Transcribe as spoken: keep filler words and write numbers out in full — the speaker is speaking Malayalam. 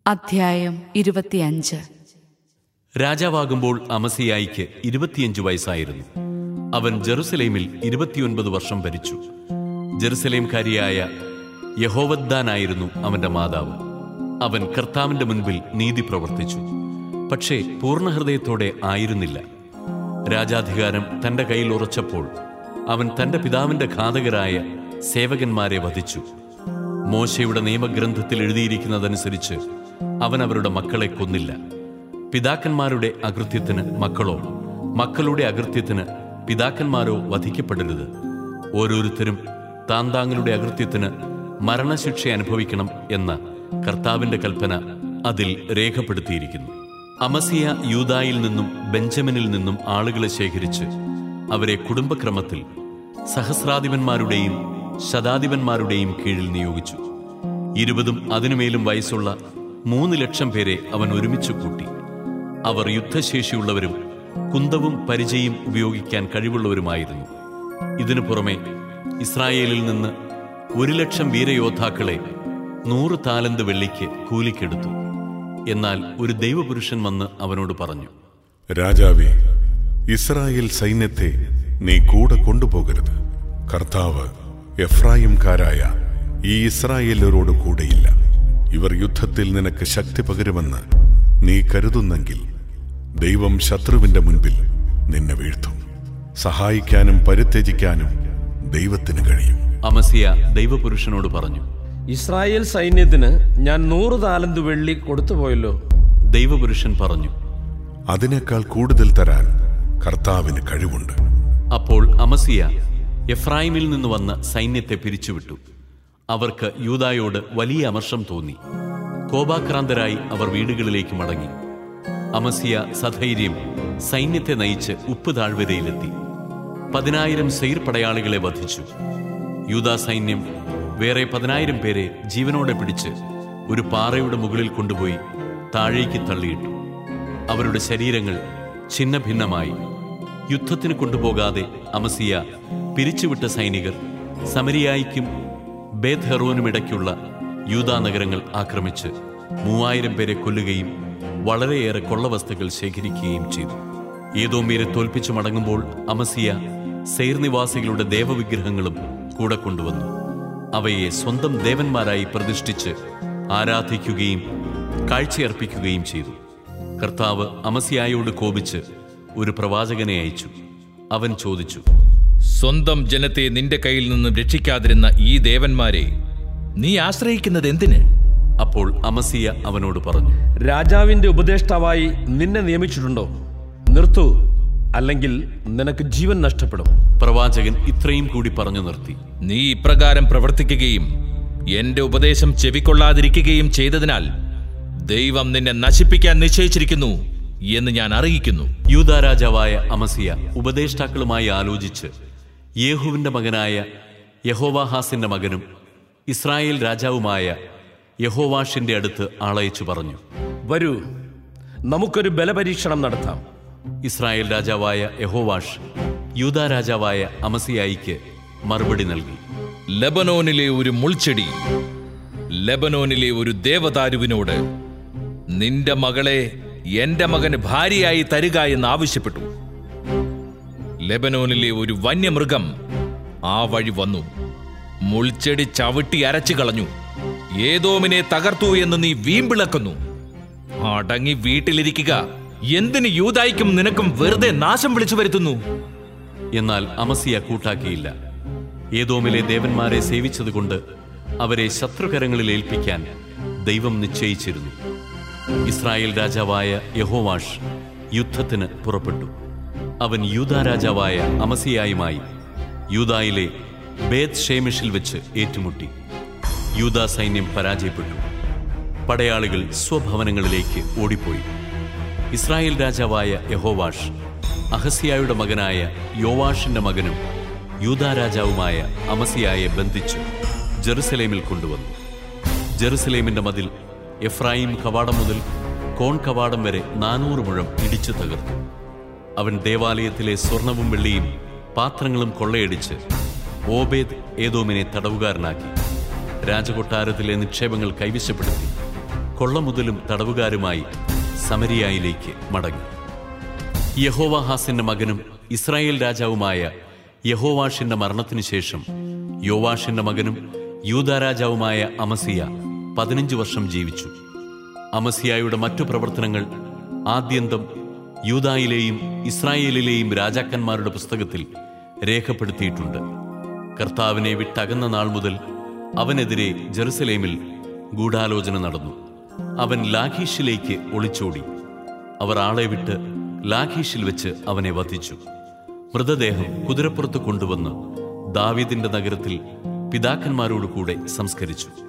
അധ്യായം ഇരുപത്തിയഞ്ച്. രാജാവാകുമ്പോൾ അമസിയായിക്ക് ഇരുപത്തിയഞ്ച് വയസ്സായിരുന്നു. അവൻ ജെറുസലേമിൽ ഇരുപത്തിയൊൻപത് വർഷം ഭരിച്ചു. ജെറുസലേംകാരിയായ യഹോവദ്ദാനായിരുന്നു അവന്റെ മാതാവ്. അവൻ കർത്താവിന്റെ മുൻപിൽ നീതി പ്രവർത്തിച്ചു, പക്ഷേ പൂർണ്ണഹൃദയത്തോടെ ആയിരുന്നില്ല. രാജാധികാരം തന്റെ കയ്യിൽ ഉറച്ചപ്പോൾ അവൻ തന്റെ പിതാവിന്റെ ഘാതകരായ സേവകന്മാരെ വധിച്ചു. മോശയുടെ നിയമഗ്രന്ഥത്തിൽ എഴുതിയിരിക്കുന്നതനുസരിച്ച് അവൻ അവരുടെ മക്കളെ കൊന്നില്ല. പിതാക്കന്മാരുടെ അകൃത്യത്തിന് മക്കളോ മക്കളുടെ അകൃത്യത്തിന് പിതാക്കന്മാരോ വധിക്കപ്പെടരുത്. ഓരോരുത്തരും താന്താങ്ങളുടെ അകൃത്യത്തിന് മരണശിക്ഷ അനുഭവിക്കണം എന്ന കർത്താവിന്റെ കൽപ്പന അതിൽ രേഖപ്പെടുത്തിയിരിക്കുന്നു. അമസിയ യൂദായിൽ നിന്നും ബെഞ്ചമിനിൽ നിന്നും ആളുകളെ ശേഖരിച്ച് അവരെ കുടുംബക്രമത്തിൽ സഹസ്രാധിപന്മാരുടെയും ശതാധിപന്മാരുടെയും കീഴിൽ നിയോഗിച്ചു. ഇരുപതും അതിനുമേലും വയസ്സുള്ള മൂന്ന് ലക്ഷം പേരെ അവൻ ഒരുമിച്ച് കൂട്ടി. അവർ യുദ്ധശേഷിയുള്ളവരും കുന്തവും പരിചയും ഉപയോഗിക്കാൻ കഴിവുള്ളവരുമായിരുന്നു. ഇതിനു പുറമെ ഇസ്രായേലിൽ നിന്ന് ഒരു ലക്ഷം വീരയോദ്ധാക്കളെ നൂറ് താലന്ത് വെള്ളിക്ക് കൂലിക്കെടുത്തു. എന്നാൽ ഒരു ദൈവപുരുഷൻ വന്ന് അവനോട് പറഞ്ഞു, രാജാവേ, ഇസ്രായേൽ സൈന്യത്തെ നീ കൂടെ കൊണ്ടുപോകരുത്. കർത്താവ് എഫ്രായിംകാരായ ഈ ഇസ്രായേലരോട് കൂടെയില്ല. ഇവർ യുദ്ധത്തിൽ നിനക്ക് ശക്തി പകരുമെന്ന് നീ കരുതുന്നെങ്കിൽ ദൈവം ശത്രുവിന്റെ മുൻപിൽ നിന്നെ വീഴ്ത്തും. സഹായിക്കാനും പരിത്യജിക്കാനും ദൈവത്തിന് കഴിയും. അമസിയ ദൈവപുരുഷനോട് പറഞ്ഞു, ഇസ്രായേൽ സൈന്യത്തിന് ഞാൻ നൂറ് താലന്ത് വെള്ളി കൊടുത്തുപോയല്ലോ. ദൈവപുരുഷൻ പറഞ്ഞു, അതിനേക്കാൾ കൂടുതൽ തരാൻ കർത്താവിന് കഴിവുണ്ട്. അപ്പോൾ അമസിയ എഫ്രായിമിൽ നിന്ന് വന്ന സൈന്യത്തെ പിരിച്ചുവിട്ടു. അവർക്ക് യൂദായോട് വലിയ അമർഷം തോന്നി. കോപാക്രാന്തരായി അവർ വീടുകളിലേക്ക് മടങ്ങി. അമസിയ സധൈര്യം സൈന്യത്തെ നയിച്ച് ഉപ്പ് താഴ്വരയിലെത്തി പതിനായിരം സെയിർ പടയാളികളെ വധിച്ചു. യൂദാ സൈന്യം വേറെ പതിനായിരം പേരെ ജീവനോടെ പിടിച്ച് ഒരു പാറയുടെ മുകളിൽ കൊണ്ടുപോയി താഴേക്ക് തള്ളിയിട്ടു. അവരുടെ ശരീരങ്ങൾ ഛിന്ന ഭിന്നമായി. യുദ്ധത്തിന് കൊണ്ടുപോകാതെ അമസിയ പിരിച്ചുവിട്ട സൈനികർ സമരിയായിക്കും ബേത് ഹെറോനുമിടയ്ക്കുള്ള യൂദാ നഗരങ്ങൾ ആക്രമിച്ച് മൂവായിരം പേരെ കൊല്ലുകയും വളരെയേറെ കൊള്ളവസ്തുക്കൾ ശേഖരിക്കുകയും ചെയ്തു. ഏദോമ്യരെ തോൽപ്പിച്ചു മടങ്ങുമ്പോൾ അമസിയ സെയിർ നിവാസികളുടെ ദേവവിഗ്രഹങ്ങളും കൂടെ കൊണ്ടുവന്നു. അവയെ സ്വന്തം ദേവന്മാരായി പ്രതിഷ്ഠിച്ച് ആരാധിക്കുകയും കാഴ്ചയർപ്പിക്കുകയും ചെയ്തു. കർത്താവ് അമസിയായോട് കോപിച്ച് ഒരു പ്രവാചകനെ അയച്ചു. അവൻ ചോദിച്ചു, സ്വന്തം ജനത്തെ നിന്റെ കയ്യിൽ നിന്നും രക്ഷിക്കാതിരുന്ന ഈ ദേവന്മാരെ നീ ആശ്രയിക്കുന്നത് എന്തിന്? അപ്പോൾ അമസിയ അവനോട് പറഞ്ഞു, രാജാവിന്റെ ഉപദേഷ്ടാവായി നിന്നെ നിയമിച്ചിട്ടുണ്ടോ? നിർത്തൂ, അല്ലെങ്കിൽ നിനക്ക് ജീവൻ നഷ്ടപ്പെടും. പ്രവാചകൻ ഇത്രയും കൂടി പറഞ്ഞു നിർത്തി, നീ ഇപ്രകാരം പ്രവർത്തിക്കുകയും എന്റെ ഉപദേശം ചെവിക്കൊള്ളാതിരിക്കുകയും ചെയ്തതിനാൽ ദൈവം നിന്നെ നശിപ്പിക്കാൻ നിശ്ചയിച്ചിരിക്കുന്നു എന്ന് ഞാൻ അറിയിക്കുന്നു. യൂദാ രാജാവായ അമസിയ ഉപദേഷ്ടാക്കളുമായി ആലോചിച്ച് യേഹൂവിന്റെ മകനായ യഹോവാഹാസിന്റെ മകനും ഇസ്രായേൽ രാജാവുമായ യഹോവാഷിന്റെ അടുത്ത് ആളയച്ചു പറഞ്ഞു, വരൂ, നമുക്കൊരു ബലപരീക്ഷണം നടത്താം. ഇസ്രായേൽ രാജാവായ യഹോവാഷ് യൂദാ രാജാവായ അമസിയായിക്ക് മറുപടി നൽകി, ലെബനോനിലെ ഒരു മുൾച്ചെടി ലെബനോനിലെ ഒരു ദേവദാരുവിനോട് നിന്റെ മകളെ എന്റെ മകന് ഭാര്യയായി തരിക എന്ന് ആവശ്യപ്പെട്ടു. ലെബനോനിലെ ഒരു വന്യമൃഗം ആ വഴി വന്നു, മുൾച്ചെടി ചവിട്ടി അരച്ചു കളഞ്ഞു. ഏദോമിനെ തകർത്തു എന്ന് നീ വീമ്പിളക്കുന്നു. അടങ്ങി വീട്ടിലിരിക്കുക. എന്തിന് യൂദായ്ക്കും നിനക്കും വെറുതെ നാശം വിളിച്ചു വരുത്തുന്നു? എന്നാൽ അമസിയ കൂട്ടാക്കിയില്ല. ഏദോമിലെ ദേവന്മാരെ സേവിച്ചതുകൊണ്ട് അവരെ ശത്രുകരങ്ങളിൽ ഏൽപ്പിക്കാൻ ദൈവം നിശ്ചയിച്ചിരുന്നു. ഇസ്രായേൽ രാജാവായ യഹോവാഷ് യുദ്ധത്തിന് പുറപ്പെട്ടു. അവൻ യൂദാ രാജാവായ അമസിയായുമായി യൂദായിലെ ബേത് ഷേമിഷിൽ വെച്ച് ഏറ്റുമുട്ടി. യൂദാ സൈന്യം പരാജയപ്പെട്ടു. പടയാളികൾ സ്വഭവനങ്ങളിലേക്ക് ഓടിപ്പോയി. ഇസ്രായേൽ രാജാവായ യഹോവാഷ് അഹസിയായുടെ മകനായ യോവാഷിന്റെ മകനും യൂദാ രാജാവുമായ അമസിയായെ ബന്ധിച്ചു ജെറുസലേമിൽ കൊണ്ടുവന്നു. ജെറുസലേമിന്റെ മതിൽ എഫ്രായിം കവാടം മുതൽ കോൺ കവാടം വരെ നാനൂറ് മുഴം ഇടിച്ചു തകർത്തു. അവൻ ദേവാലയത്തിലെ സ്വർണവും വെള്ളിയും പാത്രങ്ങളും കൊള്ളയടിച്ച് ഓബേദ് ഏദോമിനെ തടവുകാരനാക്കി. രാജകൊട്ടാരത്തിലെ നിക്ഷേപങ്ങൾ കൈവശപ്പെടുത്തി. കൊള്ളമുതലും തടവുകാരുമായി സമരിയായിലേക്ക് മടങ്ങി. യഹോവാഹാസിന്റെ മകനും ഇസ്രായേൽ രാജാവുമായ യഹോവാഷിന്റെ മരണത്തിനു ശേഷം യോവാഷിന്റെ മകനും യൂദാ രാജാവുമായ അമസിയ പതിനഞ്ച് വർഷം ജീവിച്ചു. അമസിയായുടെ മറ്റു പ്രവർത്തനങ്ങൾ ആദ്യന്തം യൂദായിലെയും ഇസ്രായേലിലെയും രാജാക്കന്മാരുടെ പുസ്തകത്തിൽ രേഖപ്പെടുത്തിയിട്ടുണ്ട്. കർത്താവിനെ വിട്ടകന്ന നാൾ മുതൽ അവനെതിരെ ജെറുസലേമിൽ ഗൂഢാലോചന നടന്നു. അവൻ ലാഖീഷിലേക്ക് ഒളിച്ചോടി. അവർ ആളെ വിട്ട് ലാഖീഷിൽ വെച്ച് അവനെ വധിച്ചു. മൃതദേഹം കുതിരപ്പുറത്ത് കൊണ്ടുവന്ന് ദാവീദിന്റെ നഗരത്തിൽ പിതാക്കന്മാരോടുകൂടെ സംസ്കരിച്ചു.